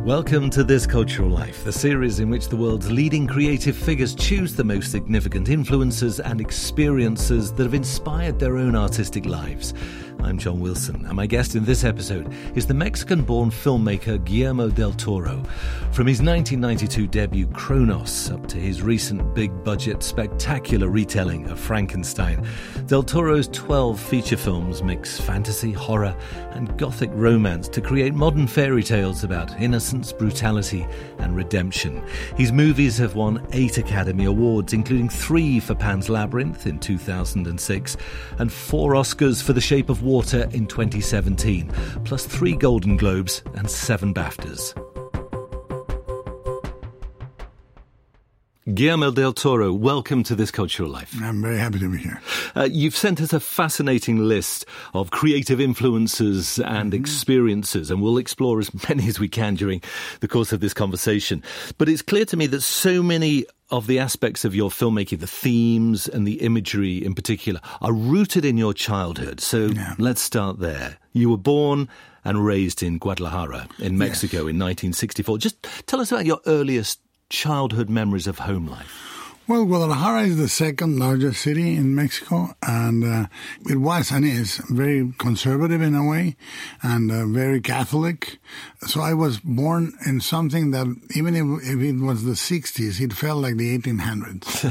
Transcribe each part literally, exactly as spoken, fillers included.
Welcome to This Cultural Life, the series in which the world's leading creative figures choose the most significant influences and experiences that have inspired their own artistic lives. I'm John Wilson, and my guest in this episode is the Mexican-born filmmaker Guillermo del Toro. From his nineteen ninety-two debut Cronos up to his recent big-budget, spectacular retelling of Frankenstein, del Toro's twelve feature films mix fantasy, horror, and gothic romance to create modern fairy tales about innocence, brutality, and redemption. His movies have won eight Academy Awards, including three for Pan's Labyrinth in two thousand six and four Oscars for The Shape of Water in twenty seventeen, plus three Golden Globes and seven BAFTAs. Guillermo del Toro, welcome to This Cultural Life. I'm very happy to be here. Uh, you've sent us a fascinating list of creative influences and mm-hmm. experiences, and we'll explore as many as we can during the course of this conversation. But it's clear to me that so many of the aspects of your filmmaking, the themes and the imagery in particular, are rooted in your childhood. So yeah. let's start there. You were born and raised in Guadalajara in Mexico yes. in nineteen sixty-four. Just tell us about your earliest childhood memories of home life. Well, Guadalajara is the second largest city in Mexico, and uh, it was and is very conservative in a way, and uh, very Catholic. So I was born in something that, even if, if it was the sixties, it felt like the eighteen hundreds. uh,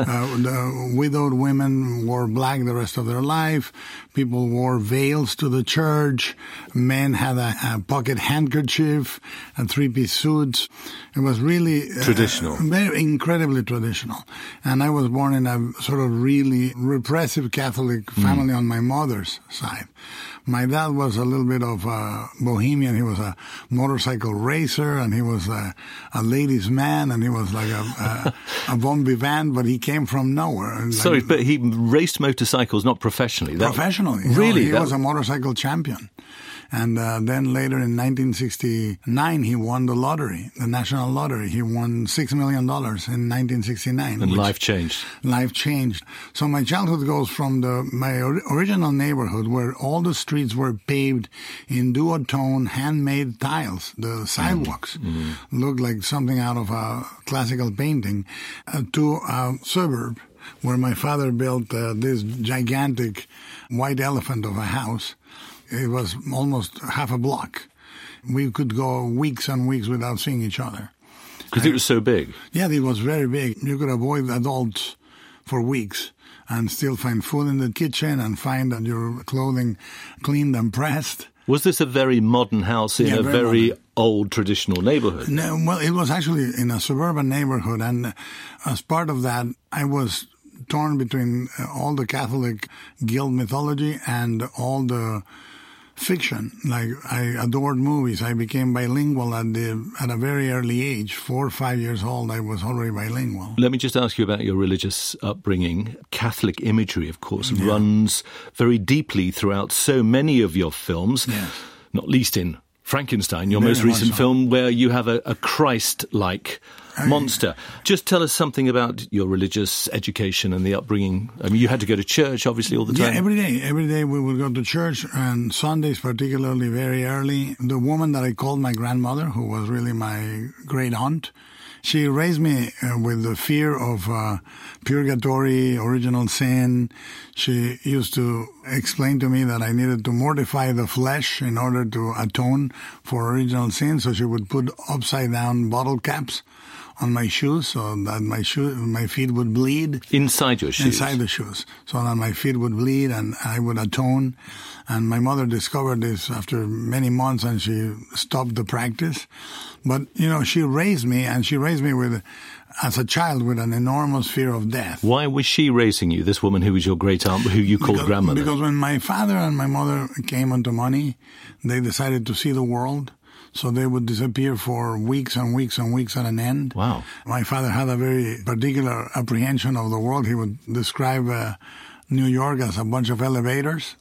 the widowed women wore black the rest of their life. People wore veils to the church. Men had a, a pocket handkerchief and three-piece suits. It was really uh, traditional, very incredibly traditional. And I was born in a sort of really repressive Catholic family mm. on my mother's side. My dad was a little bit of a bohemian. He was a motorcycle racer, and he was a, a ladies' man, and he was like a, a, a bon vivant, but he came from nowhere. Like, Sorry, but he raced motorcycles not professionally. That, professionally. Really? No, he that... was a motorcycle champion. And uh, then later in nineteen sixty-nine, he won the lottery, the national lottery. He won six million dollars in nineteen sixty-nine. And life changed. Life changed. So my childhood goes from the my original neighborhood, where all the streets were paved in duotone, handmade tiles. The sidewalks mm. looked like something out of a classical painting, uh, to a suburb where my father built uh, this gigantic white elephant of a house. It was almost half a block. We could go weeks and weeks without seeing each other. Because it was so big? Yeah, it was very big. You could avoid adults for weeks and still find food in the kitchen and find that your clothing cleaned and pressed. Was this a very modern house in yeah, a very, very old traditional neighborhood? No, well, it was actually in a suburban neighborhood. And as part of that, I was torn between all the Catholic guild mythology and all the fiction. Like, I adored movies. I became bilingual at the at a very early age. Four or five years old, I was already bilingual. Let me just ask you about your religious upbringing. Catholic imagery, of course, yeah. runs very deeply throughout so many of your films, yes. not least in Frankenstein, your very most recent so. film, where you have a, a Christ-like monster. Just tell us something about your religious education and the upbringing. I mean, you had to go to church, obviously, all the time. Yeah, every day. Every day we would go to church, and Sundays particularly very early. The woman that I called my grandmother, who was really my great aunt, she raised me uh, with the fear of uh, purgatory, original sin. She used to explain to me that I needed to mortify the flesh in order to atone for original sin. So she would put upside down bottle caps on my shoes so that my shoe, my feet would bleed. Inside your shoes? Inside the shoes. So that my feet would bleed and I would atone. And my mother discovered this after many months, and she stopped the practice. But, you know, she raised me, and she raised me with, as a child, with an enormous fear of death. Why was she raising you, this woman who was your great aunt, who you called because, grandmother? Because when my father and my mother came into money, they decided to see the world. So they would disappear for weeks and weeks and weeks at an end. Wow. My father had a very particular apprehension of the world. He would describe uh, New York as a bunch of elevators.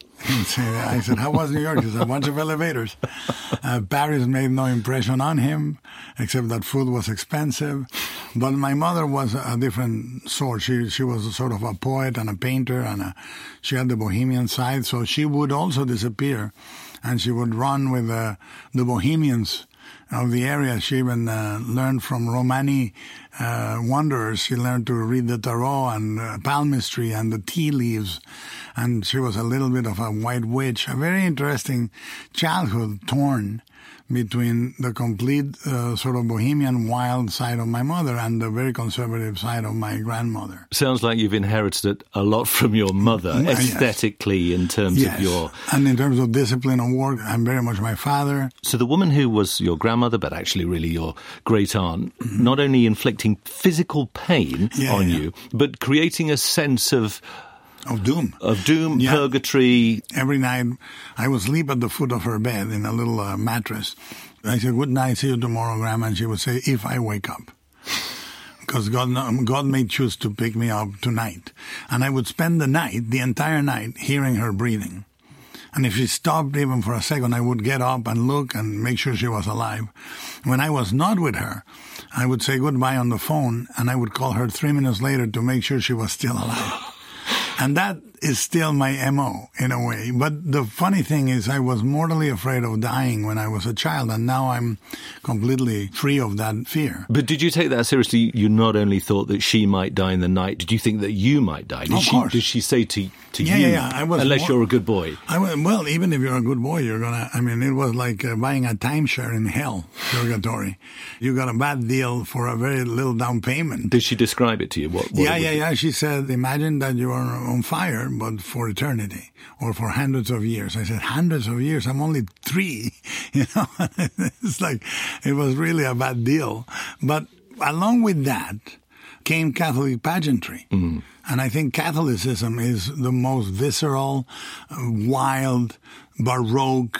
I said, how was New York? He said, a bunch of elevators. Uh, Paris made no impression on him, except that food was expensive. But my mother was a different sort. She she was a sort of a poet and a painter, and a, she had the bohemian side. So she would also disappear, and she would run with uh, the bohemians of the area. She even uh, learned from Romani uh, wanderers. She learned to read the tarot and uh, palmistry and the tea leaves. And she was a little bit of a white witch. A very interesting childhood, torn between the complete uh, sort of bohemian wild side of my mother and the very conservative side of my grandmother. Sounds like you've inherited it a lot from your mother, aesthetically, yes. in terms yes. of your... And in terms of discipline of work, I'm very much my father. So the woman who was your grandmother, but actually really your great-aunt, mm-hmm. not only inflicting physical pain yeah, on yeah. you, but creating a sense of... Of doom. Of doom, yeah. Purgatory. Every night I would sleep at the foot of her bed in a little uh, mattress. I said, good night, see you tomorrow, Grandma. And she would say, if I wake up. Because God, God may choose to pick me up tonight. And I would spend the night, the entire night, hearing her breathing. And if she stopped even for a second, I would get up and look and make sure she was alive. When I was not with her, I would say goodbye on the phone, and I would call her three minutes later to make sure she was still alive. And that is still my M O in a way. But the funny thing is I was mortally afraid of dying when I was a child, and now I'm completely free of that fear. But did you take that seriously? You not only thought that she might die in the night, did you think that you might die? Did of she, course. Did she say to, to yeah, you, yeah, yeah. I was unless more, you're a good boy? I was, well, even if you're a good boy, you're going to, I mean, it was like uh, buying a timeshare in hell, purgatory. You got a bad deal for a very little down payment. Did she describe it to you? What, what yeah, yeah, yeah. She said, imagine that you are on fire, but for eternity or for hundreds of years. I said, hundreds of years? I'm only three. You know, it's like, it was really a bad deal. But along with that came Catholic pageantry. Mm. And I think Catholicism is the most visceral, wild, baroque,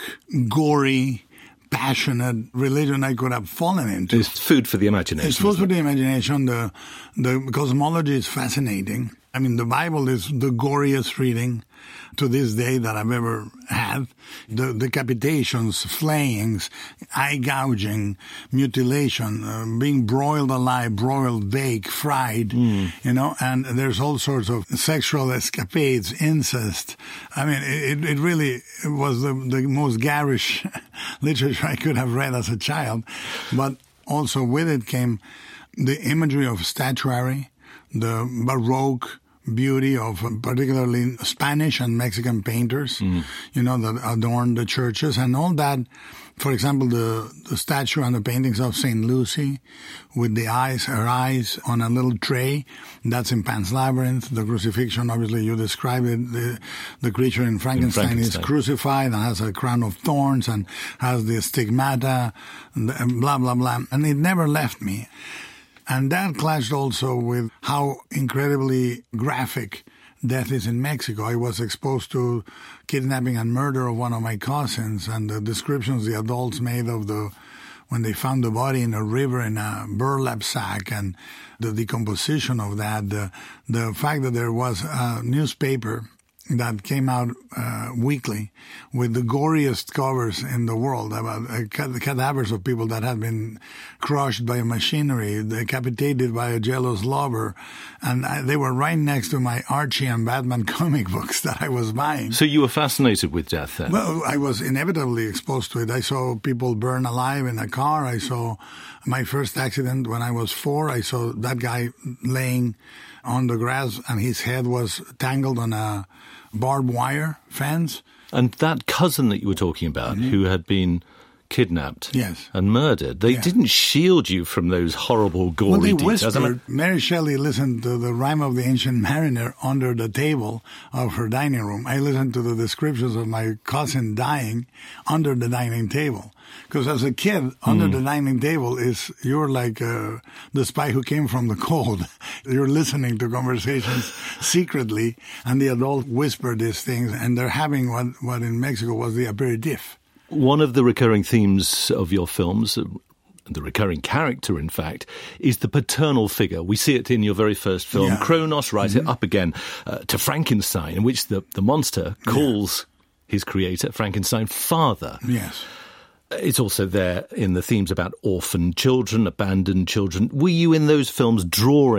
gory, passionate religion I could have fallen into. It's food for the imagination. It's food for the imagination. The, the cosmology is fascinating. I mean, the Bible is the goriest reading to this day that I've ever had. The decapitations, flayings, eye gouging, mutilation, uh, being broiled alive, broiled, baked, fried, mm. you know, and there's all sorts of sexual escapades, incest. I mean, it, it really was the, the most garish literature I could have read as a child. But also with it came the imagery of statuary, the Baroque beauty of particularly Spanish and Mexican painters, mm. you know, that adorned the churches and all that. For example, the, the statue and the paintings of Saint Lucy with the eyes, her eyes on a little tray. That's in Pan's Labyrinth. The crucifixion, obviously, you described it. The, the creature in Frankenstein, in Frankenstein is crucified and has a crown of thorns and has the stigmata, and blah, blah, blah. And it never left me. And that clashed also with how incredibly graphic death is in Mexico. I was exposed to kidnapping and murder of one of my cousins, and the descriptions the adults made of the when they found the body in a river in a burlap sack and the decomposition of that, the, the fact that there was a newspaper that came out uh, weekly with the goriest covers in the world about uh, the cadavers of people that had been crushed by machinery, decapitated by a jealous lover. And I, they were right next to my Archie and Batman comic books that I was buying. So you were fascinated with death then? Well, I was inevitably exposed to it. I saw people burn alive in a car. I saw my first accident when I was four. I saw that guy laying on the grass and his head was tangled on a barbed wire fence. And that cousin that you were talking about, mm-hmm. who had been kidnapped yes. and murdered, they yeah. didn't shield you from those horrible, gory well, they details. Whispered. Mary Shelley listened to the Rime of the Ancient Mariner under the table of her dining room. I listened to the descriptions of my cousin dying under the dining table. Because as a kid, under mm. the dining table is, you're like uh, the spy who came from the cold. You're listening to conversations secretly, and the adult whisper these things, and they're having what, what in Mexico was the aperitif. One of the recurring themes of your films, the recurring character, in fact, is the paternal figure. We see it in your very first film, yeah. Kronos, right mm-hmm. it up again uh, to Frankenstein, in which the, the monster calls yeah. his creator, Frankenstein, father. Yes. It's also there in the themes about orphan children, abandoned children. Were you in those films drawing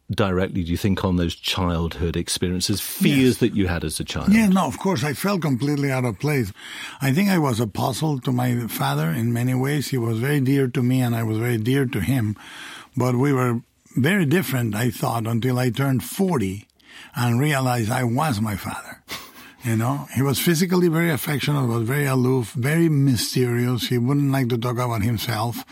directly, do you think, on those childhood experiences, fears Yes. that you had as a child? Yeah, no, of course, I felt completely out of place. I think I was a puzzle to my father in many ways. He was very dear to me, and I was very dear to him. But we were very different, I thought, until I turned forty and realized I was my father. You know, he was physically very affectionate, was very aloof, very mysterious. He wouldn't like to talk about himself.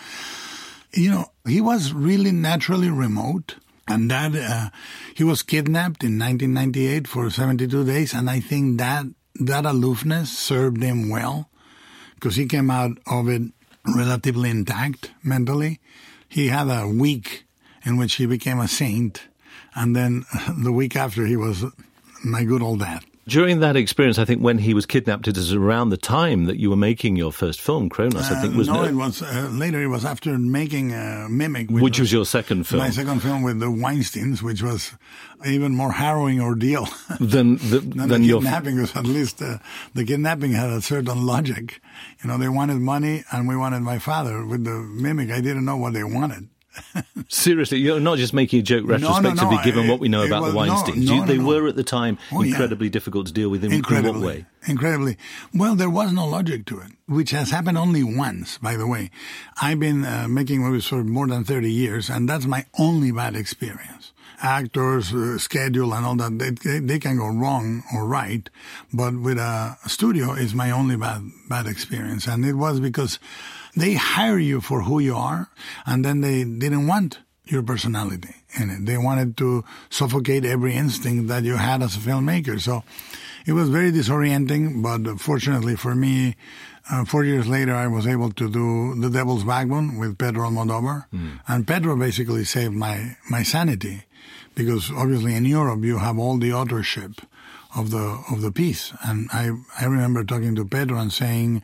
You know, he was really naturally remote. And that, uh, he was kidnapped in nineteen ninety-eight for seventy-two days. And I think that, that aloofness served him well because he came out of it relatively intact mentally. He had a week in which he became a saint. And then the week after, he was my good old dad. During that experience, I think when he was kidnapped, it was around the time that you were making your first film, Kronos, I think, Uh, wasn't no, it? it was uh, later. It was after making uh, Mimic, Which was your second film. My second film with the Weinsteins, which was an even more harrowing ordeal Than, the, than than the your... kidnapping. Was at least uh, the kidnapping had a certain logic. You know, they wanted money, and we wanted my father. With the Mimic, I didn't know what they wanted. Seriously, you're not just making a joke retrospectively, no, no, given it- what we know it about was- the Weinsteins. no, You- no, they no. were at the time Oh, yeah. incredibly difficult to deal with. In, in Incredibly. what way? Incredibly. Well, there was no logic to it, which has happened only once, by the way. I've been uh, making movies for more than thirty years, and that's my only bad experience. Actors, uh, schedule, and all that, they, they, they can go wrong or right, but with a studio, it's my only bad, bad experience. And it was because they hire you for who you are, and then they didn't want your personality in it. They wanted to suffocate every instinct that you had as a filmmaker. So it was very disorienting, but fortunately for me, uh, four years later, I was able to do The Devil's Backbone with Pedro Almodovar. Mm. And Pedro basically saved my, my sanity because obviously in Europe, you have all the authorship of the, of the piece. And I, I remember talking to Pedro and saying,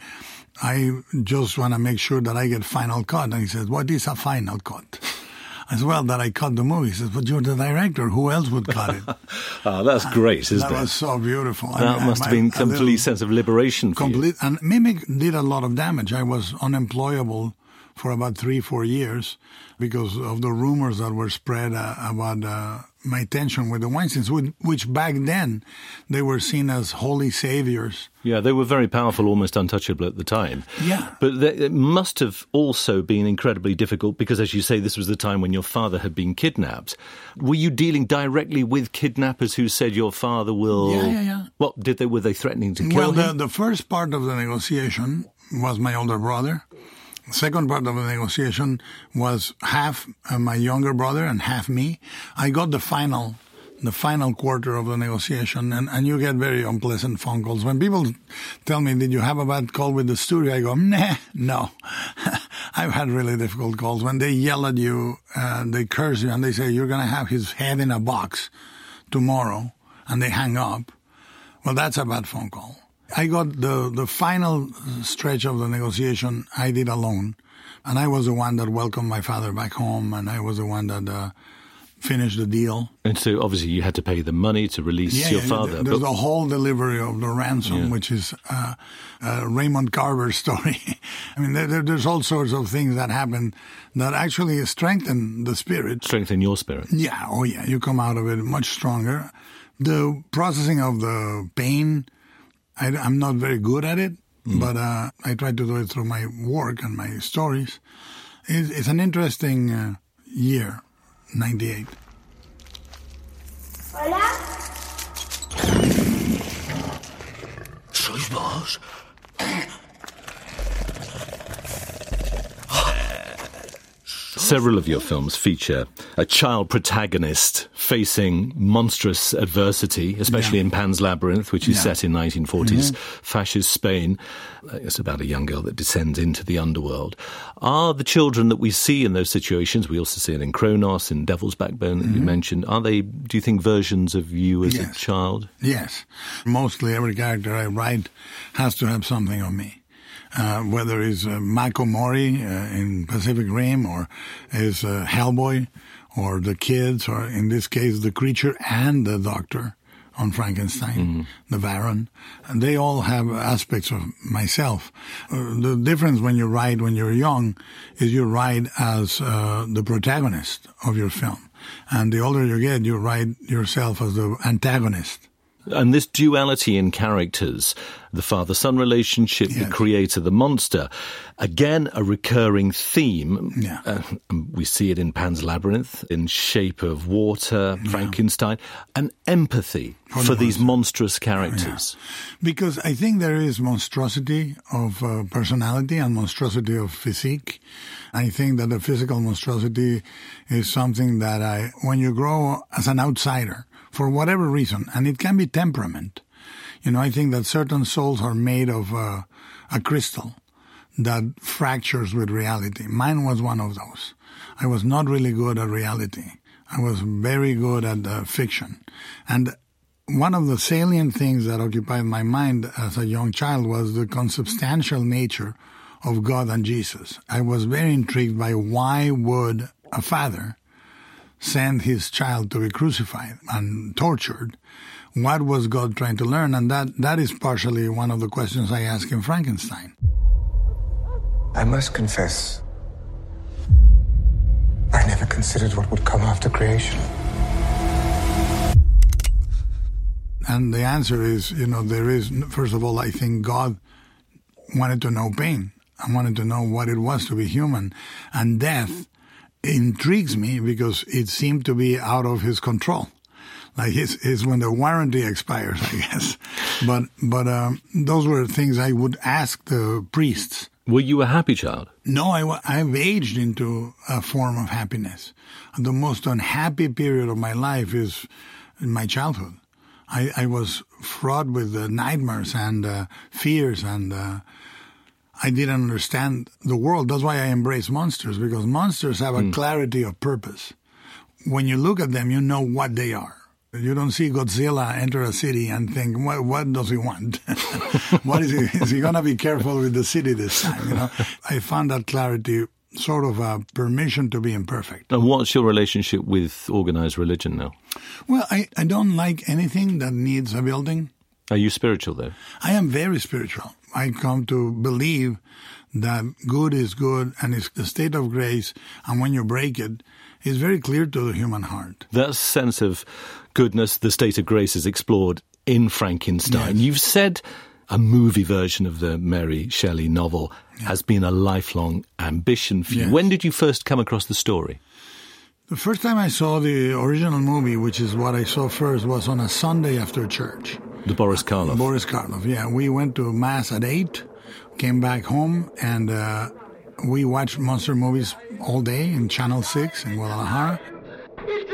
I just want to make sure that I get final cut. And he said, what is a final cut? As well, that I cut the movie. He says, but you're the director. Who else would cut it? Oh, that's great, isn't that it? That was so beautiful. That I mean, must I, have been I, a complete little, sense of liberation for complete, you. And Mimic did a lot of damage. I was unemployable for about three, four years because of the rumors that were spread uh, about uh, my tension with the Weinsteins, which back then they were seen as holy saviors. Yeah, they were very powerful, almost untouchable at the time. Yeah. But th- it must have also been incredibly difficult because, as you say, this was the time when your father had been kidnapped. Were you dealing directly with kidnappers who said your father will... Yeah, yeah, yeah. What, did they, were they threatening to kill well, him? Well, the, the first part of the negotiation was my older brother. The second part of the negotiation was half uh, my younger brother and half me. I got the final... the final quarter of the negotiation, and, and you get very unpleasant phone calls. When people tell me, did you have a bad call with the studio? I go, nah, no. I've had really difficult calls. When they yell at you, uh, they curse you, and they say, you're going to have his head in a box tomorrow, and they hang up. Well, that's a bad phone call. I got the, the final stretch of the negotiation I did alone, and I was the one that welcomed my father back home, and I was the one that... Uh, finish the deal. And so obviously you had to pay the money to release yeah, your yeah, father. There's but... the whole delivery of the ransom, yeah. which is uh, uh, Raymond Carver's story. I mean, there, there's all sorts of things that happen that actually strengthen the spirit. Strengthen your spirit. Yeah, oh yeah, you come out of it much stronger. The processing of the pain, I, I'm not very good at it, mm. but uh, I try to do it through my work and my stories. It's, it's an interesting uh, year. ninety-eight. Hola. ¿Sois vos? Several of your films feature a child protagonist facing monstrous adversity, especially yeah. in Pan's Labyrinth, which is yeah. set in nineteen forties mm-hmm. fascist Spain. It's about a young girl that descends into the underworld. Are the children that we see in those situations, we also see it in Kronos, in Devil's Backbone that mm-hmm. you mentioned, are they, do you think, versions of you as yes. a child? Yes. Mostly every character I write has to have something of me. Uh, whether it's uh, Mako Mori uh, in Pacific Rim, or is uh, Hellboy, or the kids, or in this case the creature and the doctor on Frankenstein, mm-hmm. the Baron. And they all have aspects of myself. Uh, the difference when you write when you're young is you write as uh, the protagonist of your film. And the older you get, you write yourself as the antagonist. And this duality in characters, the father-son relationship, yes. the creator, the monster, again, a recurring theme. Yeah. Uh, we see it in Pan's Labyrinth, in Shape of Water, yeah. Frankenstein, and empathy for, for these monstrous characters. Yeah. Because I think there is monstrosity of uh, personality and monstrosity of physique. I think that the physical monstrosity is something that I, when you grow as an outsider, for whatever reason, and it can be temperament. You know, I think that certain souls are made of uh, a crystal that fractures with reality. Mine was one of those. I was not really good at reality. I was very good at uh, fiction. And one of the salient things that occupied my mind as a young child was the consubstantial nature of God and Jesus. I was very intrigued by why would a father send his child to be crucified and tortured. What was God trying to learn? And that, that is partially one of the questions I ask in Frankenstein. I must confess, I never considered what would come after creation. And the answer is, you know, there is, first of all, I think God wanted to know pain. I wanted to know what it was to be human. And death intrigues me because it seemed to be out of his control. Like it's, it's when the warranty expires, I guess. But but um, those were things I would ask the priests. Were you a happy child? No, I, I've aged into a form of happiness. The most unhappy period of my life is my childhood. I, I was fraught with uh, nightmares and uh, fears and uh, I didn't understand the world. That's why I embrace monsters, because monsters have a mm. clarity of purpose. When you look at them, you know what they are. You don't see Godzilla enter a city and think, what, what does he want? What is he? Is he going to be careful with the city this time? You know, I found that clarity sort of a permission to be imperfect. And what's your relationship with organized religion now? Well, I, I don't like anything that needs a building. Are you spiritual, though? I am very spiritual. I come to believe that good is good and it's the state of grace, and when you break it, it's very clear to the human heart. That sense of goodness, the state of grace, is explored in Frankenstein. Yes. You've said a movie version of the Mary Shelley novel yes. has been a lifelong ambition for you. Yes. When did you first come across the story? The first time I saw the original movie, which is what I saw first, was on a Sunday after church. The Boris Karloff. Boris Karloff, yeah. We went to Mass at eight, came back home, and uh, we watched monster movies all day in Channel six in Guadalajara. It's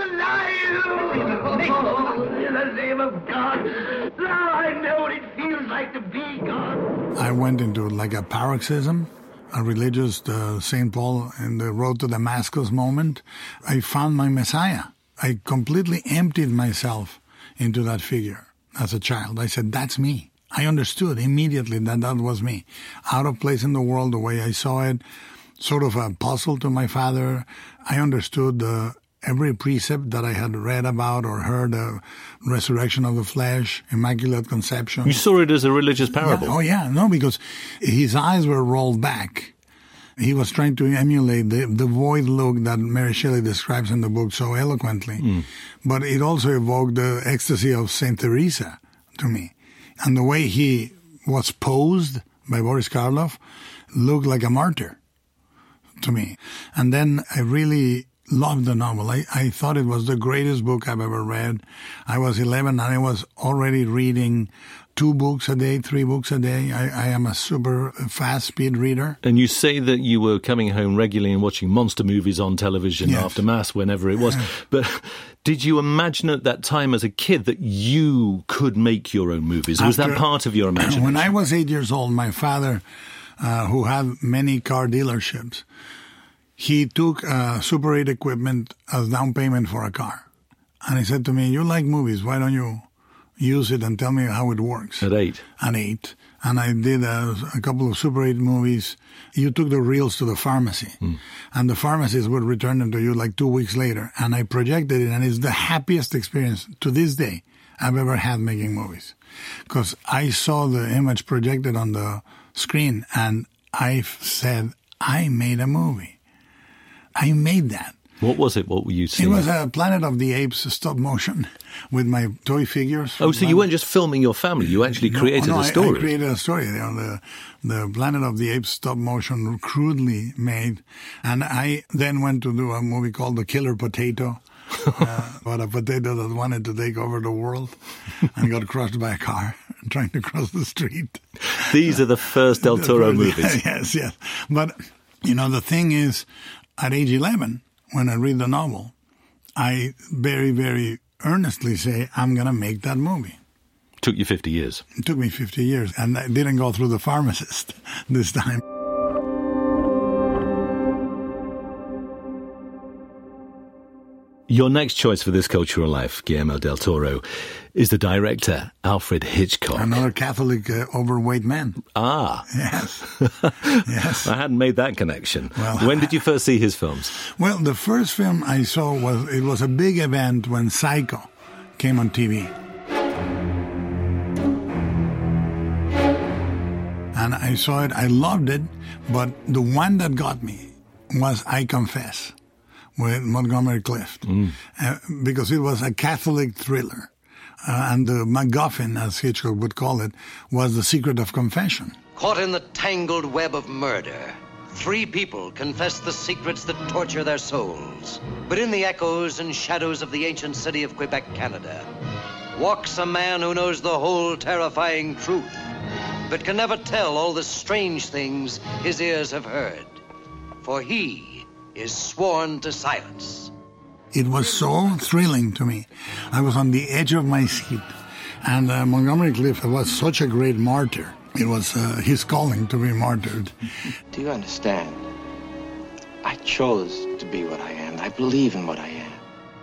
alive! In the name of God, now I know what it feels like to be God. I went into like a paroxysm, a religious uh, Saint Paul in the road to Damascus moment. I found my Messiah. I completely emptied myself into that figure as a child. I said, that's me. I understood immediately that that was me. Out of place in the world, the way I saw it, sort of a puzzle to my father. I understood uh, every precept that I had read about or heard, uh, resurrection of the flesh, Immaculate Conception. You saw it as a religious parable? Yeah. Oh, yeah. No, because his eyes were rolled back. He was trying to emulate the, the void look that Mary Shelley describes in the book so eloquently. Mm. But it also evoked the ecstasy of Saint Teresa to me. And the way he was posed by Boris Karloff looked like a martyr to me. And then I really loved the novel. I, I thought it was the greatest book I've ever read. I was eleven and I was already reading two books a day, three books a day. I, I am a super fast speed reader. And you say that you were coming home regularly and watching monster movies on television yes. after Mass, whenever it was. But did you imagine at that time as a kid that you could make your own movies? Was after, that part of your imagination? When I was eight years old, my father, uh, who had many car dealerships, he took uh, Super eight equipment as down payment for a car. And he said to me, you like movies, why don't you use it and tell me how it works? At eight? At eight. And I did a, a couple of Super eight movies. You took the reels to the pharmacy, mm. and the pharmacist would return them to you like two weeks later. And I projected it, and it's the happiest experience to this day I've ever had making movies. Because I saw the image projected on the screen, and I said, I made a movie. I made that. What was it? What were you seeing? It was a Planet of the Apes stop motion with my toy figures. Oh, so you weren't just filming your family, you actually created no, no, a story. I, I created a story. You know, the, the Planet of the Apes stop motion, crudely made. And I then went to do a movie called The Killer Potato. uh, about a potato that wanted to take over the world and got crushed by a car trying to cross the street. These are the first Del Toro movies. Yes, yes. But, you know, the thing is, at age eleven, when I read the novel, I very, very earnestly say, I'm going to make that movie. Took you fifty years. It took me fifty years, and I didn't go through the pharmacist this time. Your next choice for This Cultural Life, Guillermo del Toro, is the director, Alfred Hitchcock. Another Catholic uh, overweight man. Ah. Yes. Yes. I hadn't made that connection. Well, when did you first see his films? Well, the first film I saw was, it was a big event when Psycho came on T V. And I saw it, I loved it, but the one that got me was I Confess, with Montgomery Clift, mm. uh, because it was a Catholic thriller. Uh, and the MacGuffin, as Hitchcock would call it, was the secret of confession. Caught in the tangled web of murder, three people confess the secrets that torture their souls. But in the echoes and shadows of the ancient city of Quebec, Canada, walks a man who knows the whole terrifying truth, but can never tell all the strange things his ears have heard. For he is sworn to silence. It was so thrilling to me. I was on the edge of my seat. And uh, Montgomery Clift was such a great martyr. It was uh, his calling to be martyred. Do you understand? I chose to be what I am. I believe in what I am.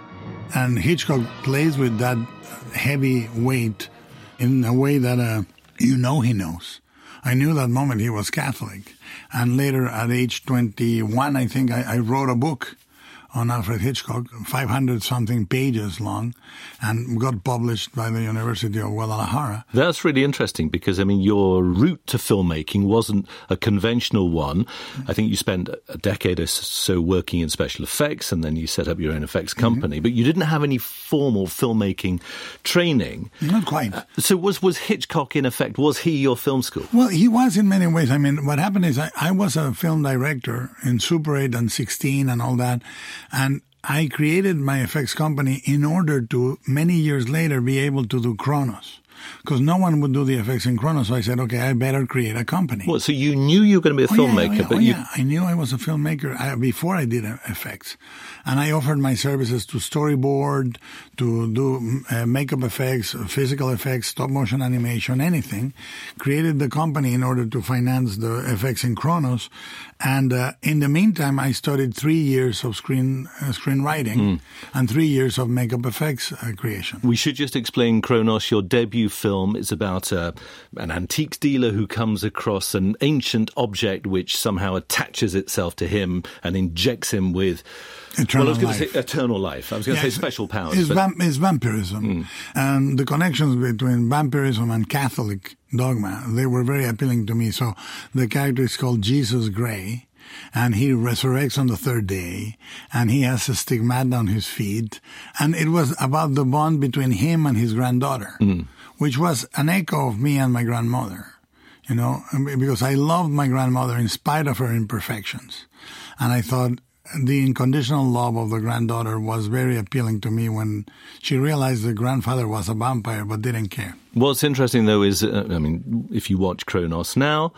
And Hitchcock plays with that heavy weight in a way that uh, you know he knows. I knew that moment he was Catholic. And later, at age twenty-one, I think, I, I wrote a book on Alfred Hitchcock, five hundred something pages long, and got published by the University of Guadalajara. That's really interesting because, I mean, your route to filmmaking wasn't a conventional one. I think you spent a decade or so working in special effects, and then you set up your own effects company, mm-hmm. but you didn't have any formal filmmaking training. Not quite. Uh, so was, was Hitchcock, in effect, was he your film school? Well, he was in many ways. I mean, what happened is I, I was a film director in Super eight and sixteen and all that. And I created my effects company in order to, many years later, be able to do Kronos. Because no one would do the effects in Kronos, so I said, okay, I better create a company. Well, so you knew you were going to be a oh, filmmaker, yeah, oh, yeah, but oh, you... yeah, I knew I was a filmmaker I, before I did effects. And I offered my services to storyboard, to do uh, makeup effects, physical effects, stop-motion animation, anything. Created the company in order to finance the effects in Kronos. And uh, in the meantime, I studied three years of screen uh, screenwriting mm. and three years of makeup effects uh, creation. We should just explain Kronos, your debut film. Is about uh, an antiques dealer who comes across an ancient object which somehow attaches itself to him and injects him with... Eternal well, I was going life. to say eternal life. I was going to yeah, say special powers. It's, but... vam- it's vampirism. Mm. And the connections between vampirism and Catholic dogma, they were very appealing to me. So the character is called Jesus Gray, and he resurrects on the third day, and he has a stigmata on his feet. And it was about the bond between him and his granddaughter, mm. which was an echo of me and my grandmother. You know, because I loved my grandmother in spite of her imperfections. And I thought the unconditional love of the granddaughter was very appealing to me when she realized the grandfather was a vampire but didn't care. What's interesting, though, is, uh, I mean, if you watch Kronos now,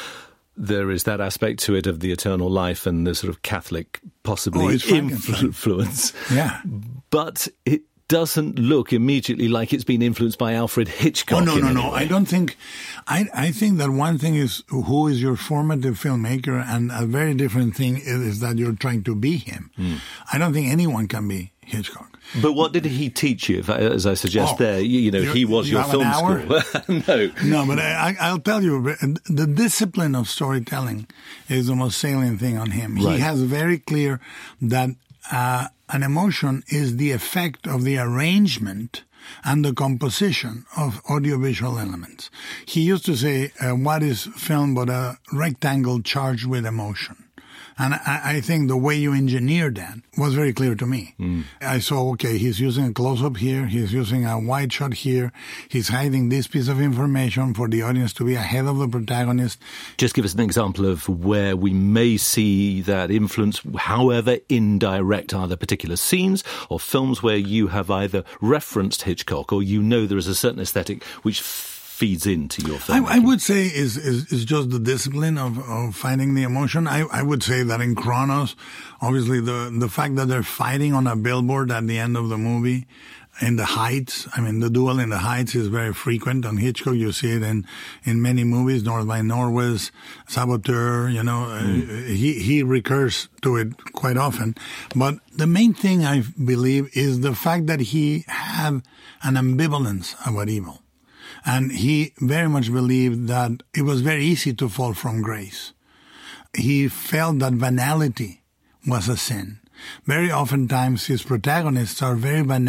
there is that aspect to it of the eternal life and the sort of Catholic, possibly, oh, influ- influence. Yeah. But it doesn't look immediately like it's been influenced by Alfred Hitchcock. Oh, no, no, no. Way. I don't think... I, I think that one thing is who is your formative filmmaker, and a very different thing is, is that you're trying to be him. Mm. I don't think anyone can be Hitchcock. But what did he teach you? If I, as I suggest oh, there, you, you know, he was you your film school. no. No, but I, I'll tell you, the discipline of storytelling is the most salient thing on him. Right. He has very clear that uh, an emotion is the effect of the arrangement and the composition of audiovisual elements. He used to say, uh, what is film but a rectangle charged with emotion? And I, I think the way you engineered that was very clear to me. Mm. I saw, okay, he's using a close-up here, he's using a wide shot here, he's hiding this piece of information for the audience to be ahead of the protagonist. Just give us an example of where we may see that influence, however indirect, are there particular scenes or films where you have either referenced Hitchcock or you know there is a certain aesthetic which feeds into your film? I, I would say is, is is just the discipline of, of finding the emotion. I, I would say that in Cronos, obviously the, the fact that they're fighting on a billboard at the end of the movie, in the Heights, I mean, the duel in the Heights is very frequent on Hitchcock. You see it in, in many movies, North by Northwest, Saboteur, you know, mm. uh, he, he recurs to it quite often. But the main thing I believe is the fact that he had an ambivalence about evil. And he very much believed that it was very easy to fall from grace. He felt that banality was a sin. Very oftentimes his protagonists are very banal.